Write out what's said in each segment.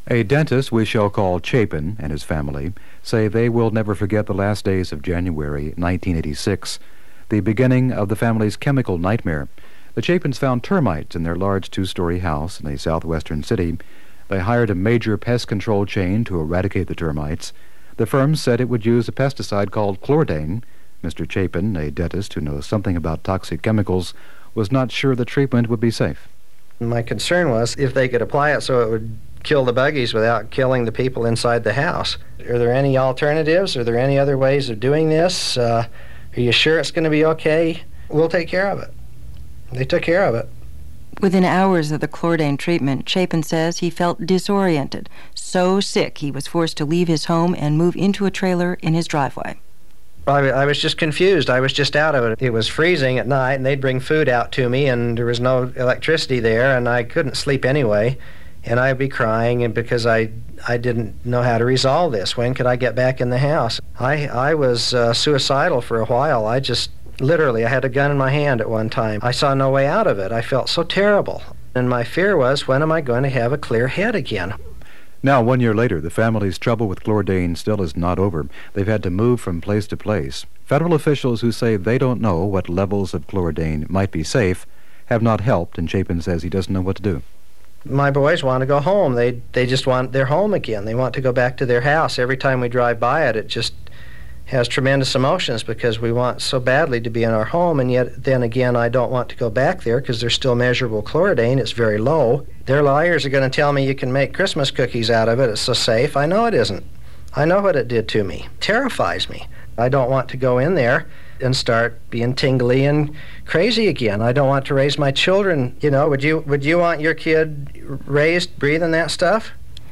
A dentist we shall call Chapin and his family say they will never forget the last days of January 1986, the beginning of the family's chemical nightmare. The Chapins found termites in their large two-story house in a southwestern city. They hired a major pest control chain to eradicate the termites. The firm said it would use a pesticide called Chlordane. Mr. Chapin, a dentist who knows something about toxic chemicals, was not sure the treatment would be safe. My concern was if they could apply it so it would kill the buggies without killing the people inside the house. Are there any alternatives? Are there any other ways of doing this? Are you sure it's going to be okay? We'll take care of it. They took care of it. Within hours of the Chlordane treatment, Chapin says he felt disoriented, so sick he was forced to leave his home and move into a trailer in his driveway. I was just confused. I was just out of it. It was freezing at night, and they'd bring food out to me, and there was no electricity there, and I couldn't sleep anyway. And I'd be crying and because I didn't know how to resolve this. When could I get back in the house? I was suicidal for a while. I had a gun in my hand at one time. I saw no way out of it. I felt so terrible. And my fear was, when am I going to have a clear head again? Now, 1 year later, the family's trouble with Chlordane still is not over. They've had to move from place to place. Federal officials who say they don't know what levels of Chlordane might be safe have not helped, and Chapin says he doesn't know what to do. My boys want to go home. They just want their home again. They want to go back to their house. Every time we drive by it, it just has tremendous emotions because we want so badly to be in our home, and yet then again I don't want to go back there because there's still measurable Chlordane. It's very low. Their lawyers are going to tell me you can make Christmas cookies out of it. It's so safe. I know it isn't. I know what it did to me. It terrifies me. I don't want to go in there and start being tingly and crazy again. I don't want to raise my children. You know, would you want your kid raised breathing that stuff?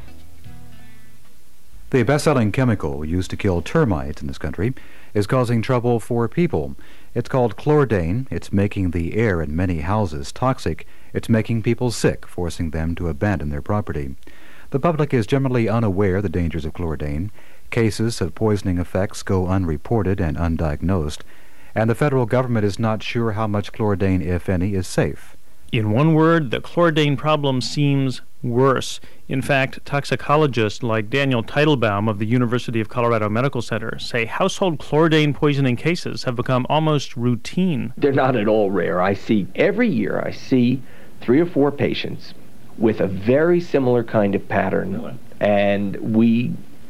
The best-selling chemical used to kill termites in this country is causing trouble for people. It's called Chlordane. It's making the air in many houses toxic. It's making people sick, forcing them to abandon their property. The public is generally unaware of the dangers of Chlordane. Cases of poisoning effects go unreported and undiagnosed, and the federal government is not sure how much Chlordane, if any, is safe. In one word, the Chlordane problem seems worse. In fact, toxicologists like Daniel Teitelbaum of the University of Colorado Medical Center say household Chlordane poisoning cases have become almost routine. They're not at all rare. Every year I see 3 or 4 patients with a very similar kind of pattern, and we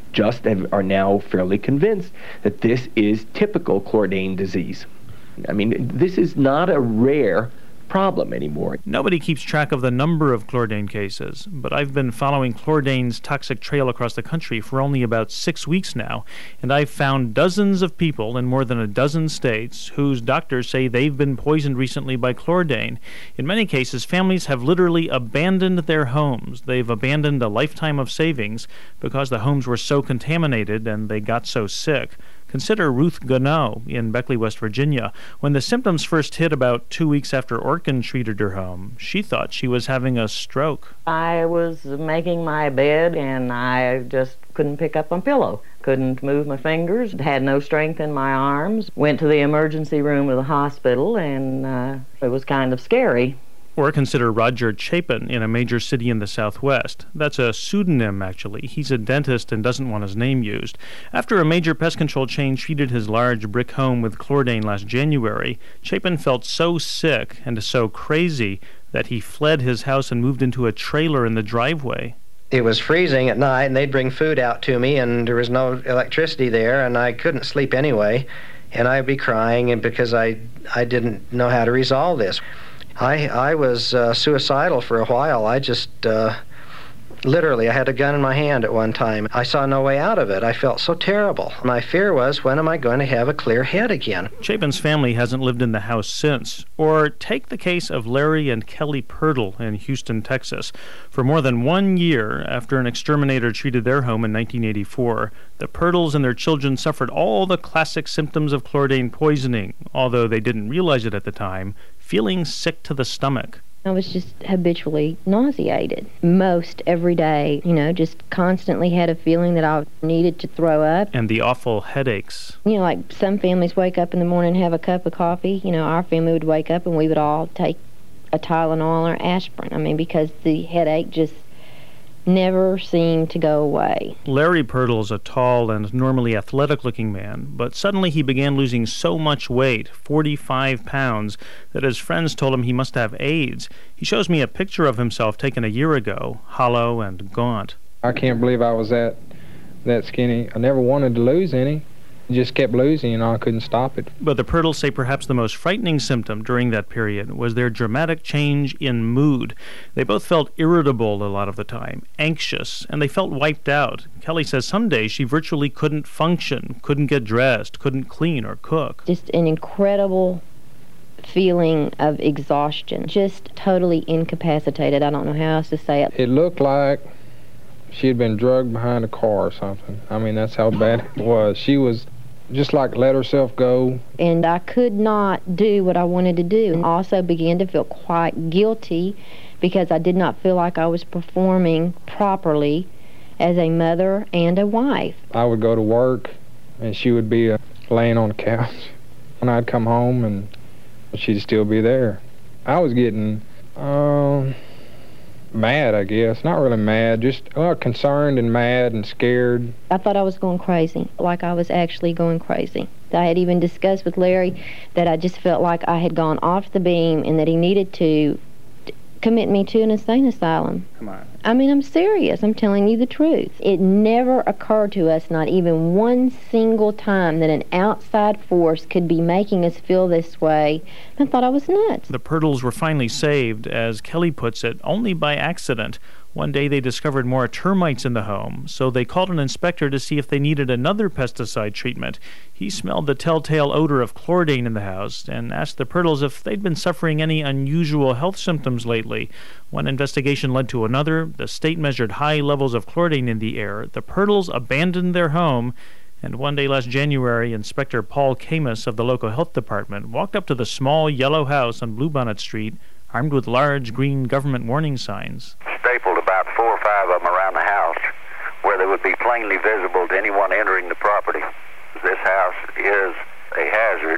are now fairly convinced that this is typical Chlordane disease. I mean, this is not a rare problem anymore. Nobody keeps track of the number of Chlordane cases, but I've been following Chlordane's toxic trail across the country for only about 6 weeks now, and I've found dozens of people in more than a dozen states whose doctors say they've been poisoned recently by Chlordane. In many cases, families have literally abandoned their homes. They've abandoned a lifetime of savings because the homes were so contaminated and they got so sick. Consider Ruth Gano in Beckley, West Virginia. When the symptoms first hit about 2 weeks after Orkin treated her home, she thought she was having a stroke. I was making my bed and I just couldn't pick up my pillow. Couldn't move my fingers, had no strength in my arms. Went to the emergency room of the hospital and it was kind of scary. Or consider Roger Chapin in a major city in the Southwest. That's a pseudonym, actually. He's a dentist and doesn't want his name used. After a major pest control chain treated his large brick home with Chlordane last January, Chapin felt so sick and so crazy that he fled his house and moved into a trailer in the driveway. It was freezing at night, and they'd bring food out to me, and there was no electricity there, and I couldn't sleep anyway. And I'd be crying and because I didn't know how to resolve this. I was suicidal for a while. I had a gun in my hand at one time. I saw no way out of it. I felt so terrible. My fear was, when am I going to have a clear head again? Chapin's family hasn't lived in the house since. Or take the case of Larry and Kelly Pirtle in Houston, Texas. For more than 1 year after an exterminator treated their home in 1984, the Pirtles and their children suffered all the classic symptoms of Chlordane poisoning, although they didn't realize it at the time, feeling sick to the stomach. I was just habitually nauseated most every day, just constantly had a feeling that I needed to throw up. And the awful headaches. Like some families wake up in the morning and have a cup of coffee. Our family would wake up and we would all take a Tylenol or aspirin. Because the headache just never seemed to go away. Larry Pirtle is a tall and normally athletic-looking man, but suddenly he began losing so much weight, 45 pounds, that his friends told him he must have AIDS. He shows me a picture of himself taken a year ago, hollow and gaunt. I can't believe I was that skinny. I never wanted to lose any. Just kept losing, and I couldn't stop it. But the Pirtles say perhaps the most frightening symptom during that period was their dramatic change in mood. They both felt irritable a lot of the time, anxious, and they felt wiped out. Kelly says some days she virtually couldn't function, couldn't get dressed, couldn't clean or cook. Just an incredible feeling of exhaustion, just totally incapacitated. I don't know how else to say it. It looked like she had been drugged behind a car or something. I mean, that's how bad it was. She was just like let herself go. And I could not do what I wanted to do. And also began to feel quite guilty because I did not feel like I was performing properly as a mother and a wife. I would go to work and she would be laying on the couch. And I'd come home and she'd still be there. I was getting mad, I guess. Not really mad, just concerned and mad and scared. I thought I was going crazy, like I was actually going crazy. I had even discussed with Larry that I just felt like I had gone off the beam and that he needed to commit me to an insane asylum. Come on. I mean, I'm serious. I'm telling you the truth. It never occurred to us, not even one single time, that an outside force could be making us feel this way. I thought I was nuts. The Pirtles were finally saved, as Kelly puts it, only by accident. One day they discovered more termites in the home, so they called an inspector to see if they needed another pesticide treatment. He smelled the telltale odor of chlordane in the house and asked the Pirtles if they'd been suffering any unusual health symptoms lately. One investigation led to another. The state measured high levels of chlordane in the air. The Pirtles abandoned their home, and one day last January, Inspector Paul Camus of the local health department walked up to the small yellow house on Bluebonnet Street, armed with large green government warning signs. Stapled about 4 or 5 of them around the house where they would be plainly visible to anyone entering the property. This house is a hazard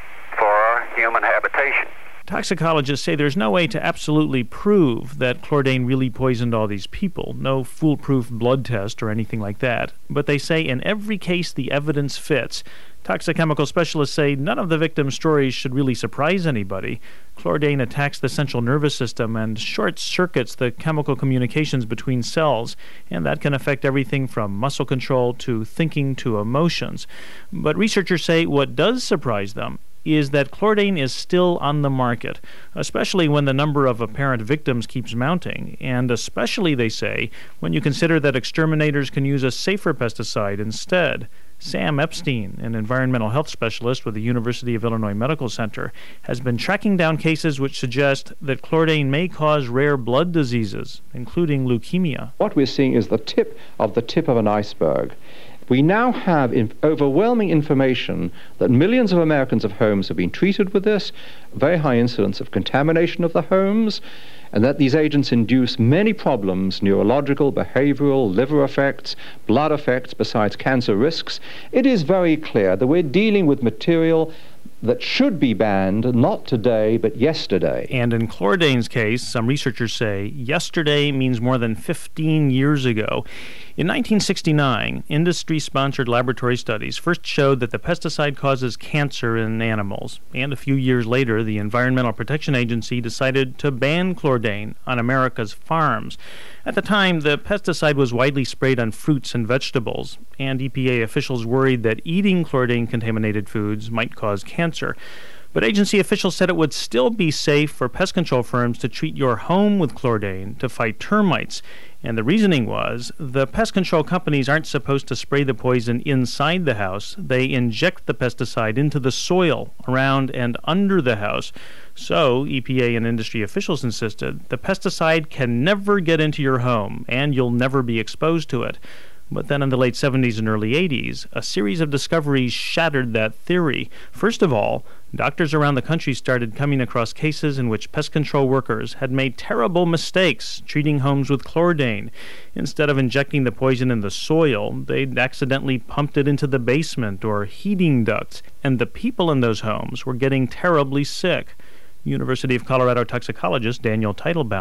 for human habitation. Toxicologists say there's no way to absolutely prove that chlordane really poisoned all these people. No foolproof blood test or anything like that. But they say in every case the evidence fits. Toxichemical specialists say none of the victims' stories should really surprise anybody. Chlordane attacks the central nervous system and short-circuits the chemical communications between cells, and that can affect everything from muscle control to thinking to emotions. But researchers say what does surprise them is that chlordane is still on the market, especially when the number of apparent victims keeps mounting, and especially, they say, when you consider that exterminators can use a safer pesticide instead. Sam Epstein, an environmental health specialist with the University of Illinois Medical Center, has been tracking down cases which suggest that chlordane may cause rare blood diseases, including leukemia. What we're seeing is the tip of an iceberg. We now have overwhelming information that millions of Americans' homes have been treated with this, very high incidence of contamination of the homes, and that these agents induce many problems, neurological, behavioral, liver effects, blood effects, besides cancer risks. It is very clear that we're dealing with material that should be banned, not today, but yesterday. And in chlordane's case, some researchers say yesterday means more than 15 years ago. In 1969, industry-sponsored laboratory studies first showed that the pesticide causes cancer in animals. And a few years later, the Environmental Protection Agency decided to ban chlordane on America's farms. At the time, the pesticide was widely sprayed on fruits and vegetables, and EPA officials worried that eating chlordane-contaminated foods might cause cancer. But agency officials said it would still be safe for pest control firms to treat your home with chlordane to fight termites. And the reasoning was the pest control companies aren't supposed to spray the poison inside the house. They inject the pesticide into the soil around and under the house. So, EPA and industry officials insisted the pesticide can never get into your home and you'll never be exposed to it. But then in the late 70s and early 80s, a series of discoveries shattered that theory. First of all, doctors around the country started coming across cases in which pest control workers had made terrible mistakes treating homes with chlordane. Instead of injecting the poison in the soil, they'd accidentally pumped it into the basement or heating ducts, and the people in those homes were getting terribly sick. University of Colorado toxicologist Daniel Teitelbaum.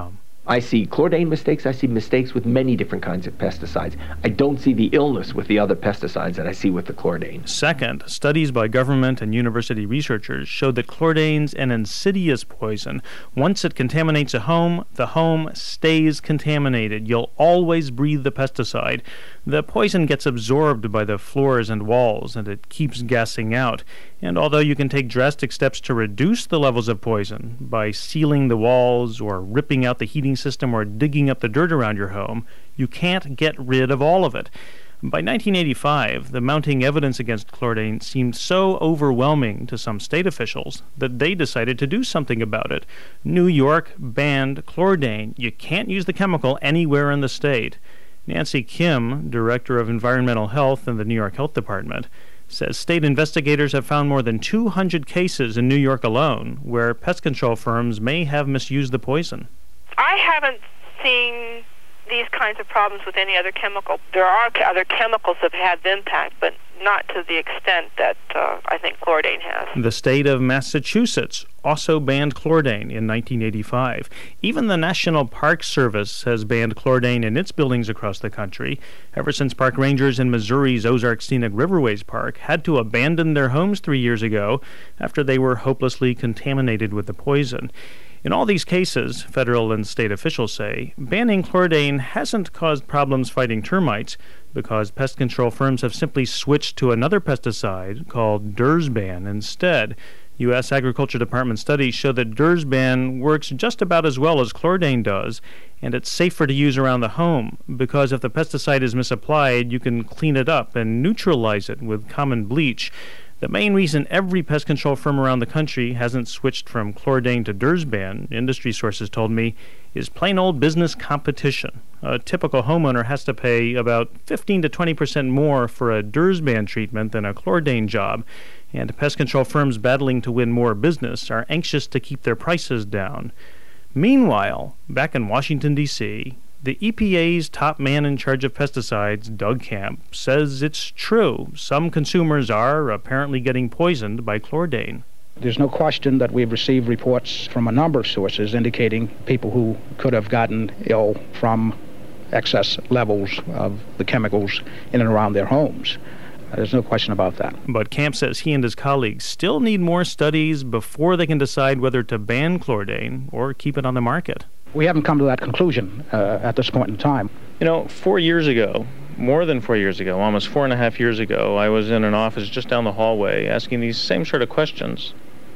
I see chlordane mistakes. I see mistakes with many different kinds of pesticides. I don't see the illness with the other pesticides that I see with the chlordane. Second, studies by government and university researchers showed that chlordane's an insidious poison. Once it contaminates a home, the home stays contaminated. You'll always breathe the pesticide. The poison gets absorbed by the floors and walls, and it keeps gassing out. And although you can take drastic steps to reduce the levels of poison by sealing the walls or ripping out the heating system or digging up the dirt around your home, you can't get rid of all of it. By 1985, the mounting evidence against chlordane seemed so overwhelming to some state officials that they decided to do something about it. New York banned chlordane. You can't use the chemical anywhere in the state. Nancy Kim, Director of Environmental Health in the New York Health Department, says state investigators have found more than 200 cases in New York alone where pest control firms may have misused the poison. I haven't seen these kinds of problems with any other chemical. There are other chemicals that have had impact, but not to the extent that I think chlordane has. The state of Massachusetts also banned chlordane in 1985. Even the National Park Service has banned chlordane in its buildings across the country, ever since park rangers in Missouri's Ozark Scenic Riverways Park had to abandon their homes 3 years ago after they were hopelessly contaminated with the poison. In all these cases, federal and state officials say, banning chlordane hasn't caused problems fighting termites because pest control firms have simply switched to another pesticide called Dursban instead. U.S. Agriculture Department studies show that Dursban works just about as well as chlordane does, and it's safer to use around the home because if the pesticide is misapplied, you can clean it up and neutralize it with common bleach. The main reason every pest control firm around the country hasn't switched from chlordane to Dursban, industry sources told me, is plain old business competition. A typical homeowner has to pay about 15 to 20% more for a Dursban treatment than a chlordane job, and pest control firms battling to win more business are anxious to keep their prices down. Meanwhile, back in Washington, D.C., the EPA's top man in charge of pesticides, Doug Camp, says it's true. Some consumers are apparently getting poisoned by chlordane. There's no question that we've received reports from a number of sources indicating people who could have gotten ill from excess levels of the chemicals in and around their homes. There's no question about that. But Camp says he and his colleagues still need more studies before they can decide whether to ban chlordane or keep it on the market. We haven't come to that conclusion at this point in time. You know, 4 years ago, more than 4 years ago, almost 4.5 years ago, I was in an office just down the hallway asking these same sort of questions.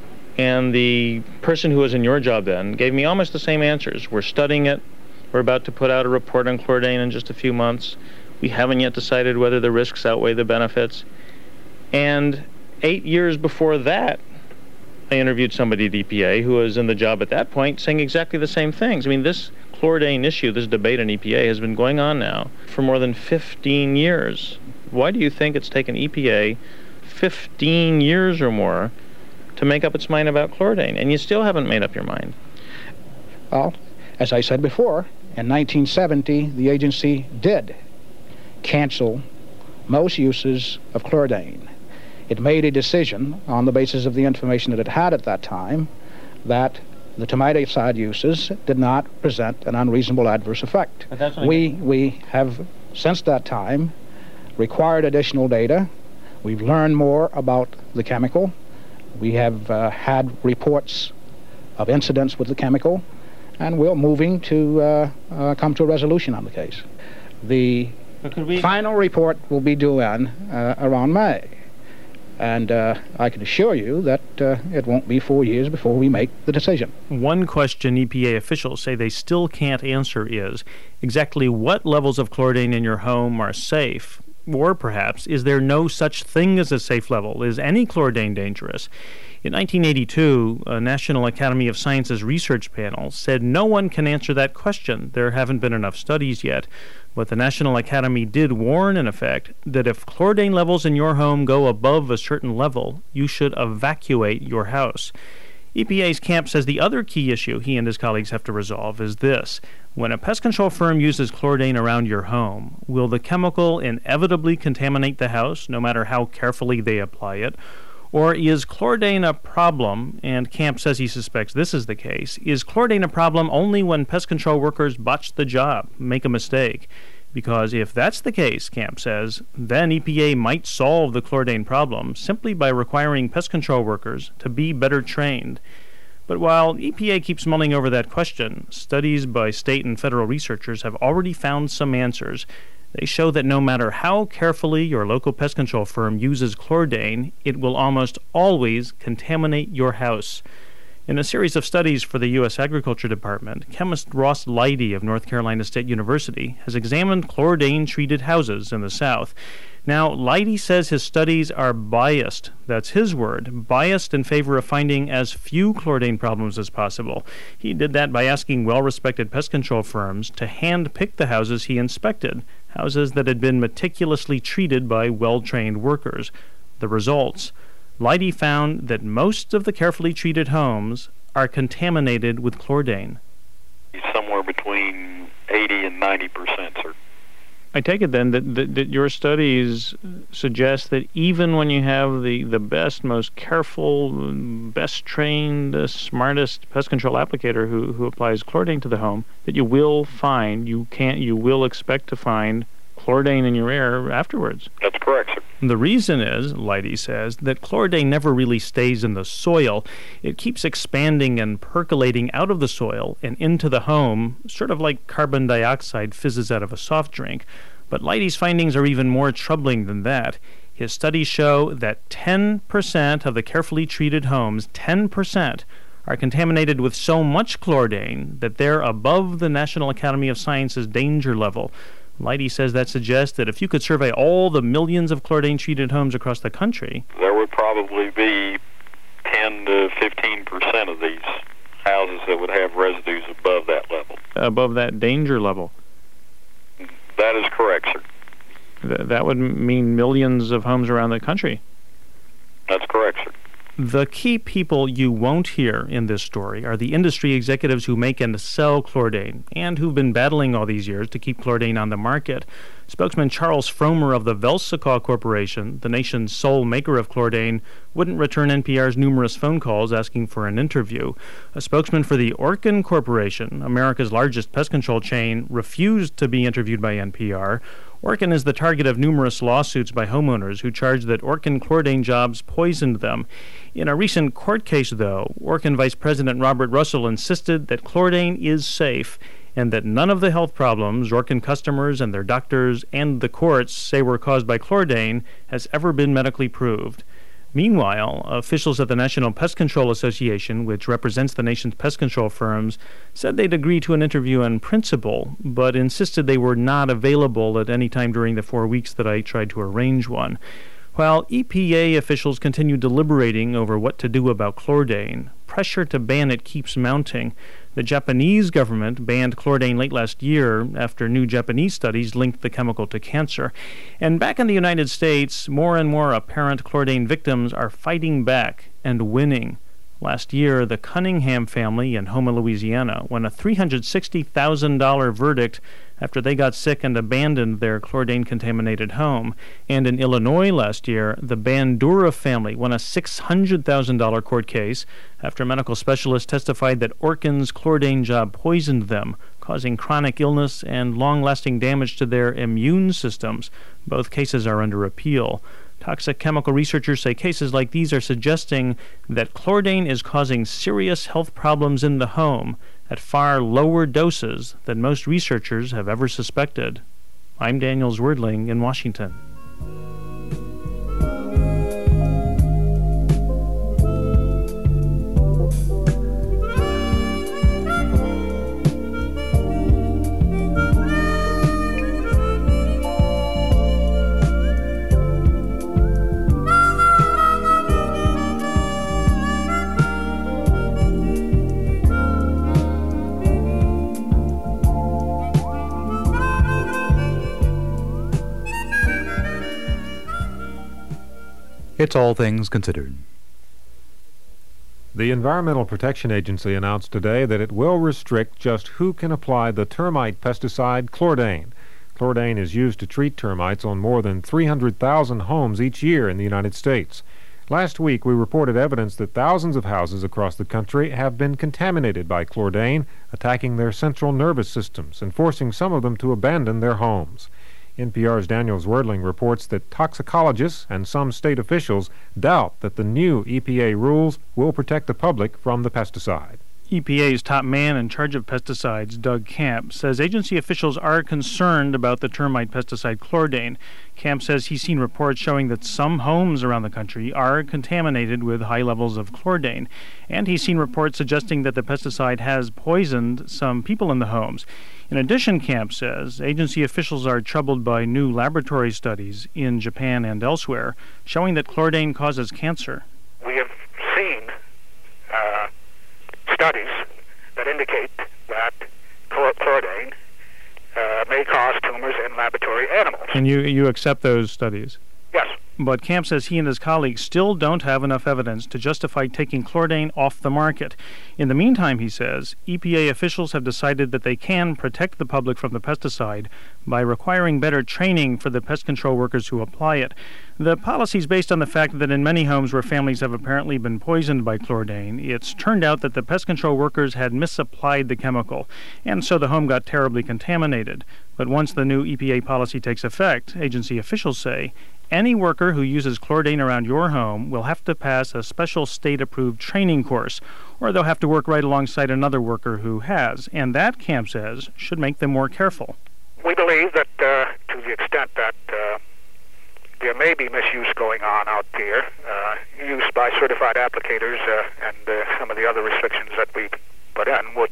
And the person who was in your job then gave me almost the same answers. We're studying it. We're about to put out a report on chlordane in just a few months. We haven't yet decided whether the risks outweigh the benefits. And 8 years before that, I interviewed somebody at EPA who was in the job at that point saying exactly the same things. I mean, this chlordane issue, this debate in EPA has been going on now for more than 15 years. Why do you think it's taken EPA 15 years or more to make up its mind about chlordane, and you still haven't made up your mind? Well, as I said before, in 1970, the agency did cancel most uses of chlordane. It made a decision on the basis of the information that it had at that time that the tomaticide uses did not present an unreasonable adverse effect. We have, since that time, required additional data. We've learned more about the chemical. We have had reports of incidents with the chemical, and we're moving to come to a resolution on the case. The final report will be due around May. And I can assure you that it won't be 4 years before we make the decision. One question EPA officials say they still can't answer is exactly what levels of chlordane in your home are safe? Or perhaps, is there no such thing as a safe level? Is any chlordane dangerous? In 1982, a National Academy of Sciences research panel said no one can answer that question. There haven't been enough studies yet. But the National Academy did warn, in effect, that if chlordane levels in your home go above a certain level, you should evacuate your house. EPA's Camp says the other key issue he and his colleagues have to resolve is this. When a pest control firm uses chlordane around your home, will the chemical inevitably contaminate the house, no matter how carefully they apply it? Or is Chlordane a problem, and Camp says he suspects this is the case, is Chlordane a problem only when pest control workers botch the job, make a mistake? Because if that's the case, Camp says, then EPA might solve the Chlordane problem simply by requiring pest control workers to be better trained. But while EPA keeps mulling over that question, studies by state and federal researchers have already found some answers. They show that no matter how carefully your local pest control firm uses Chlordane, it will almost always contaminate your house. In a series of studies for the U.S. Agriculture Department, chemist Ross Leidy of North Carolina State University has examined Chlordane-treated houses in the South. Now, Leidy says his studies are biased. That's his word, biased in favor of finding as few Chlordane problems as possible. He did that by asking well-respected pest control firms to hand-pick the houses he inspected, houses that had been meticulously treated by well-trained workers. The results: Leidy found that most of the carefully treated homes are contaminated with Chlordane. Somewhere between 80 and 90%, sir. I take it then that your studies suggest that even when you have the best, most careful, best trained, smartest pest control applicator who applies Chlordane to the home, that you will expect to find Chlordane in your air afterwards. That's correct, sir. The reason is, Leidy says, that Chlordane never really stays in the soil. It keeps expanding and percolating out of the soil and into the home, sort of like carbon dioxide fizzes out of a soft drink. But Leidy's findings are even more troubling than that. His studies show that 10% of the carefully treated homes, 10%, are contaminated with so much Chlordane that they're above the National Academy of Sciences danger level. Leidy says that suggests that if you could survey all the millions of Chlordane-treated homes across the country, there would probably be 10 to 15% of these houses that would have residues above that level. Above that danger level. That is correct, sir. That would mean millions of homes around the country. That's correct, sir. The key people you won't hear in this story are the industry executives who make and sell Chlordane and who've been battling all these years to keep Chlordane on the market. Spokesman Charles Fromer of the Velsica Corporation, the nation's sole maker of Chlordane, wouldn't return NPR's numerous phone calls asking for an interview. A spokesman for the Orkin Corporation, America's largest pest control chain, refused to be interviewed by NPR. Orkin is the target of numerous lawsuits by homeowners who charge that Orkin Chlordane jobs poisoned them. In a recent court case, though, Orkin Vice President Robert Russell insisted that Chlordane is safe and that none of the health problems Orkin customers and their doctors and the courts say were caused by Chlordane has ever been medically proved. Meanwhile, officials at the National Pest Control Association, which represents the nation's pest control firms, said they'd agree to an interview in principle, but insisted they were not available at any time during the 4 weeks that I tried to arrange one. While EPA officials continue deliberating over what to do about Chlordane, pressure to ban it keeps mounting. The Japanese government banned Chlordane late last year after new Japanese studies linked the chemical to cancer. And back in the United States, more and more apparent Chlordane victims are fighting back and winning. Last year, the Cunningham family in Houma, Louisiana, won a $360,000 verdict after they got sick and abandoned their Chlordane-contaminated home. And in Illinois last year, the Bandura family won a $600,000 court case after medical specialists testified that Orkin's Chlordane job poisoned them, causing chronic illness and long-lasting damage to their immune systems. Both cases are under appeal. Toxic chemical researchers say cases like these are suggesting that Chlordane is causing serious health problems in the home at far lower doses than most researchers have ever suspected. I'm Daniel Zwerdling in Washington. It's All Things Considered. The Environmental Protection Agency announced today that it will restrict just who can apply the termite pesticide Chlordane. Chlordane is used to treat termites on more than 300,000 homes each year in the United States. Last week, we reported evidence that thousands of houses across the country have been contaminated by chlordane, attacking their central nervous systems and forcing some of them to abandon their homes. NPR's Daniel Zwerdling reports that toxicologists and some state officials doubt that the new EPA rules will protect the public from the pesticide. EPA's top man in charge of pesticides, Doug Camp, says agency officials are concerned about the termite pesticide chlordane. Camp says he's seen reports showing that some homes around the country are contaminated with high levels of chlordane, and he's seen reports suggesting that the pesticide has poisoned some people in the homes. In addition, Camp says, agency officials are troubled by new laboratory studies in Japan and elsewhere showing that chlordane causes cancer. We have seen studies that indicate that chlordane may cause tumors in laboratory animals. And you accept those studies? Yes. But Camp says he and his colleagues still don't have enough evidence to justify taking chlordane off the market. In the meantime, he says, EPA officials have decided that they can protect the public from the pesticide by requiring better training for the pest control workers who apply it. The policy is based on the fact that in many homes where families have apparently been poisoned by chlordane, it's turned out that the pest control workers had misapplied the chemical, and so the home got terribly contaminated. But once the new EPA policy takes effect, agency officials say, any worker who uses chlordane around your home will have to pass a special state-approved training course, or they'll have to work right alongside another worker who has, and that, Camp says, should make them more careful. We believe that to the extent that there may be misuse going on out there, use by certified applicators and some of the other restrictions that we put in would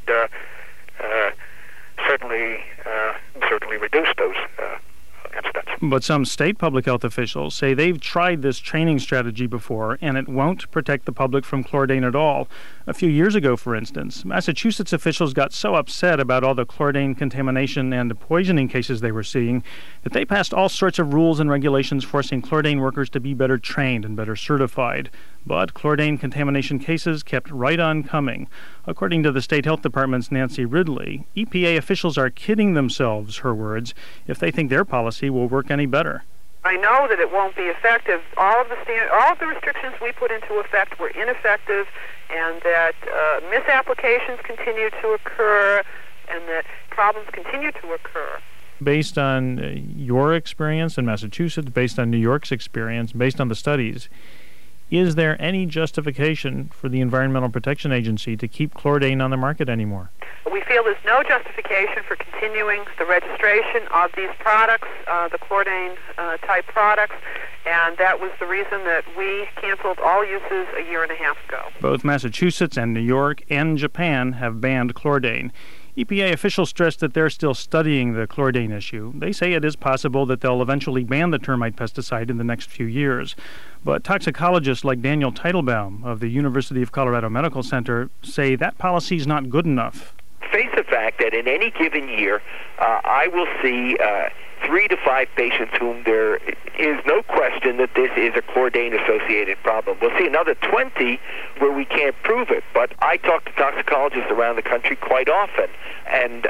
certainly reduce those incidents. But some state public health officials say they've tried this training strategy before, and it won't protect the public from chlordane at all. A few years ago, for instance, Massachusetts officials got so upset about all the chlordane contamination and poisoning cases they were seeing that they passed all sorts of rules and regulations forcing chlordane workers to be better trained and better certified. But chlordane contamination cases kept right on coming. According to the State Health Department's Nancy Ridley, EPA officials are kidding themselves, her words, if they think their policy will work any better. I know that it won't be effective. All of the restrictions we put into effect were ineffective, and that misapplications continue to occur, and that problems continue to occur. Based on your experience in Massachusetts, based on New York's experience, based on the studies, is there any justification for the Environmental Protection Agency to keep chlordane on the market anymore? We feel there's no justification for continuing the registration of these products, the chlordane-type products, and that was the reason that we canceled all uses a year and a half ago. Both Massachusetts and New York and Japan have banned chlordane. EPA officials stress that they're still studying the chlordane issue. They say it is possible that they'll eventually ban the termite pesticide in the next few years. But toxicologists like Daniel Teitelbaum of the University of Colorado Medical Center say that policy is not good enough. Face the fact that in any given year, I will see 3 to 5 patients whom there is no question that this is a chlordane-associated problem. We'll see another 20 where we can't prove it. But I talk to toxicologists around the country quite often, and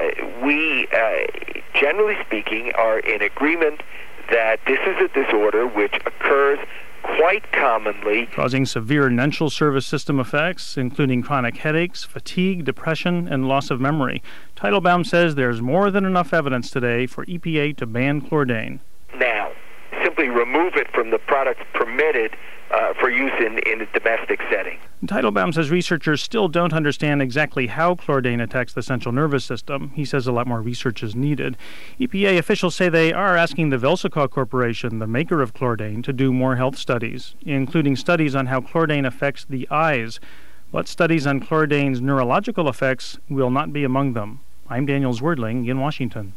we, generally speaking, are in agreement that this is a disorder which occurs quite commonly, causing severe central nervous system effects, including chronic headaches, fatigue, depression, and loss of memory. Teitelbaum says there's more than enough evidence today for EPA to ban chlordane. Now, simply remove it from the products permitted for use in a domestic setting. Teitelbaum says researchers still don't understand exactly how chlordane attacks the central nervous system. He says a lot more research is needed. EPA officials say they are asking the Velsicol Corporation, the maker of chlordane, to do more health studies, including studies on how chlordane affects the eyes. But studies on chlordane's neurological effects will not be among them. I'm Daniel Zwerdling in Washington.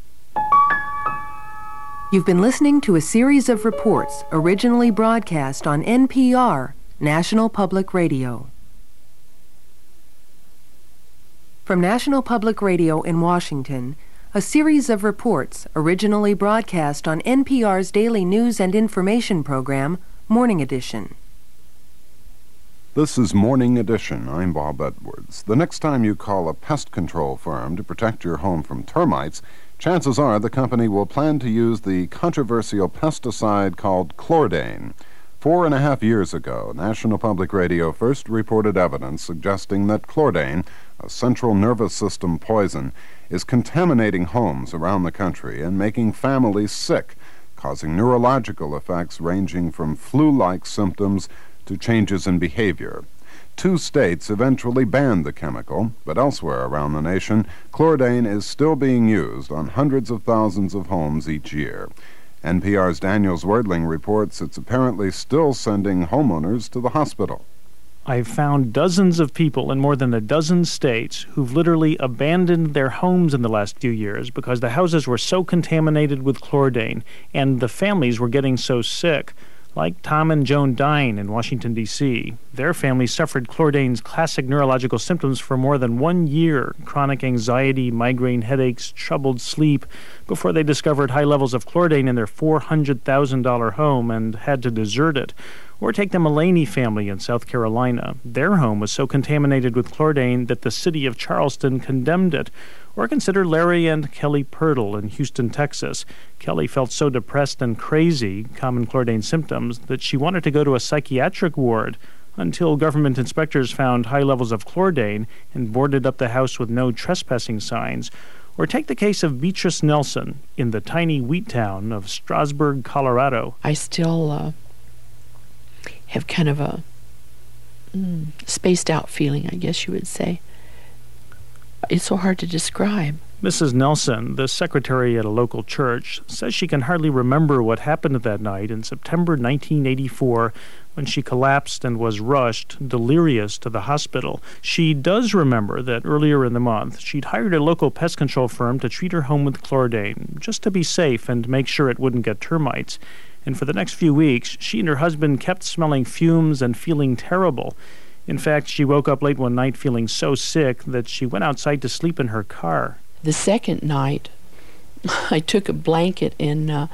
You've been listening to a series of reports originally broadcast on NPR, National Public Radio. From National Public Radio in Washington, a series of reports originally broadcast on NPR's daily news and information program, Morning Edition. This is Morning Edition. I'm Bob Edwards. The next time you call a pest control firm to protect your home from termites, chances are the company will plan to use the controversial pesticide called chlordane. 4.5 years ago, National Public Radio first reported evidence suggesting that chlordane, a central nervous system poison, is contaminating homes around the country and making families sick, causing neurological effects ranging from flu-like symptoms to changes in behavior. 2 states eventually banned the chemical, but elsewhere around the nation, chlordane is still being used on hundreds of thousands of homes each year. NPR's Daniel Zwerdling reports it's apparently still sending homeowners to the hospital. I've found dozens of people in more than a dozen states who've literally abandoned their homes in the last few years because the houses were so contaminated with chlordane and the families were getting so sick. Like Tom and Joan Dine in Washington, D.C. Their family suffered chlordane's classic neurological symptoms for more than 1 year, chronic anxiety, migraine headaches, troubled sleep, before they discovered high levels of chlordane in their $400,000 home and had to desert it. Or take the Mullaney family in South Carolina. Their home was so contaminated with chlordane that the city of Charleston condemned it. Or consider Larry and Kelly Pirtle in Houston, Texas. Kelly felt so depressed and crazy, common chlordane symptoms, that she wanted to go to a psychiatric ward until government inspectors found high levels of chlordane and boarded up the house with no trespassing signs. Or take the case of Beatrice Nelson in the tiny wheat town of Strasburg, Colorado. I still have kind of a spaced out feeling, I guess you would say. It's so hard to describe. Mrs. Nelson, the secretary at a local church, says she can hardly remember what happened that night in September 1984 when she collapsed and was rushed, delirious, to the hospital. She does remember that earlier in the month she'd hired a local pest control firm to treat her home with chlordane, just to be safe and make sure it wouldn't get termites. And for the next few weeks, she and her husband kept smelling fumes and feeling terrible. In fact, she woke up late one night feeling so sick that she went outside to sleep in her car. The second night, I took a blanket and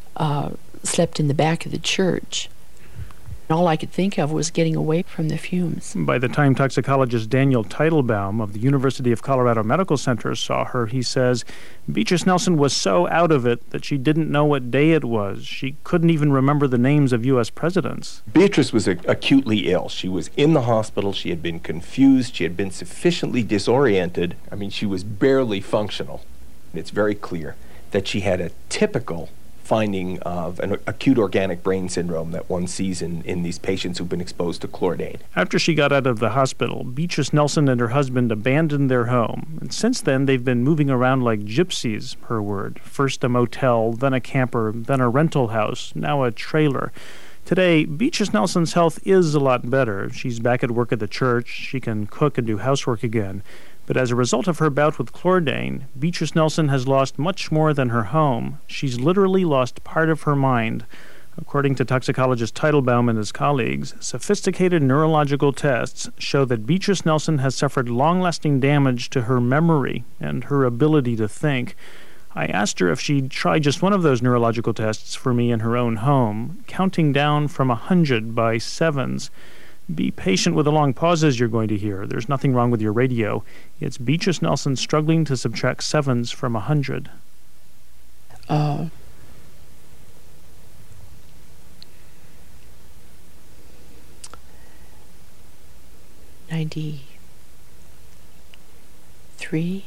slept in the back of the church. All I could think of was getting away from the fumes. By the time toxicologist Daniel Teitelbaum of the University of Colorado Medical Center saw her, he says, Beatrice Nelson was so out of it that she didn't know what day it was. She couldn't even remember the names of U.S. presidents. Beatrice was acutely ill. She was in the hospital. She had been confused. She had been sufficiently disoriented. I mean, she was barely functional. It's very clear that she had a typical finding of an acute organic brain syndrome that one sees in these patients who've been exposed to chlordane. After she got out of the hospital, Beatrice Nelson and her husband abandoned their home. And since then, they've been moving around like gypsies, her word. First a motel, then a camper, then a rental house, now a trailer. Today, Beatrice Nelson's health is a lot better. She's back at work at the church. She can cook and do housework again. But as a result of her bout with chlordane, Beatrice Nelson has lost much more than her home. She's literally lost part of her mind. According to toxicologist Teitelbaum and his colleagues, sophisticated neurological tests show that Beatrice Nelson has suffered long-lasting damage to her memory and her ability to think. I asked her if she'd try just one of those neurological tests for me in her own home, counting down from 100 by sevens. Be patient with the long pauses you're going to hear. There's nothing wrong with your radio. It's Beatrice Nelson struggling to subtract sevens from 100. 93.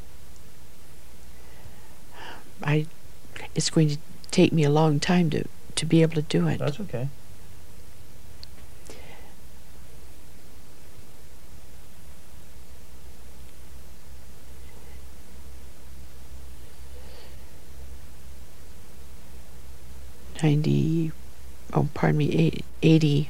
It's going to take me a long time to be able to do it. That's okay. Pardon me, 80.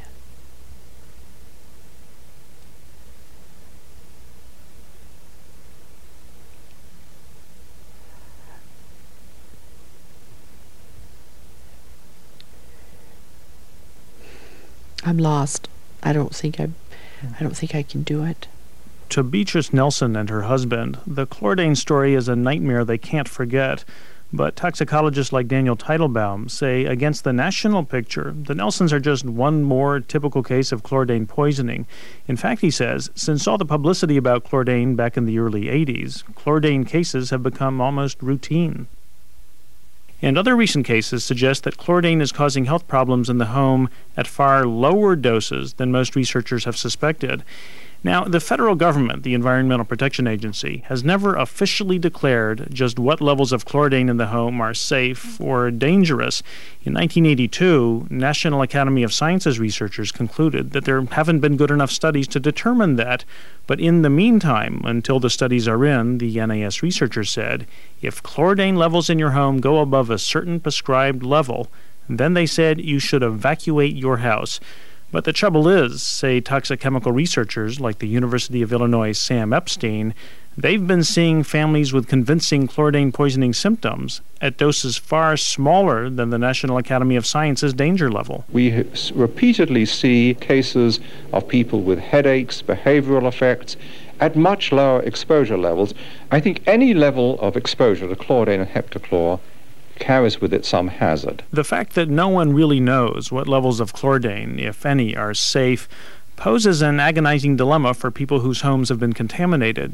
I'm lost. I don't think I can do it. To Beatrice Nelson and her husband, the chlordane story is a nightmare they can't forget. But toxicologists like Daniel Teitelbaum say against the national picture, the Nelsons are just one more typical case of chlordane poisoning. In fact, he says, since all the publicity about chlordane back in the early 80s, chlordane cases have become almost routine. And other recent cases suggest that chlordane is causing health problems in the home at far lower doses than most researchers have suspected. Now, the federal government, the Environmental Protection Agency, has never officially declared just what levels of chlordane in the home are safe or dangerous. In 1982, National Academy of Sciences researchers concluded that there haven't been good enough studies to determine that. But in the meantime, until the studies are in, the NAS researchers said, if chlordane levels in your home go above a certain prescribed level, then they said you should evacuate your house. But the trouble is, say toxic chemical researchers like the University of Illinois' Sam Epstein, they've been seeing families with convincing chlordane poisoning symptoms at doses far smaller than the National Academy of Sciences danger level. We repeatedly see cases of people with headaches, behavioral effects, at much lower exposure levels. I think any level of exposure to chlordane and heptachlor carries with it some hazard. The fact that no one really knows what levels of chlordane, if any, are safe poses an agonizing dilemma for people whose homes have been contaminated.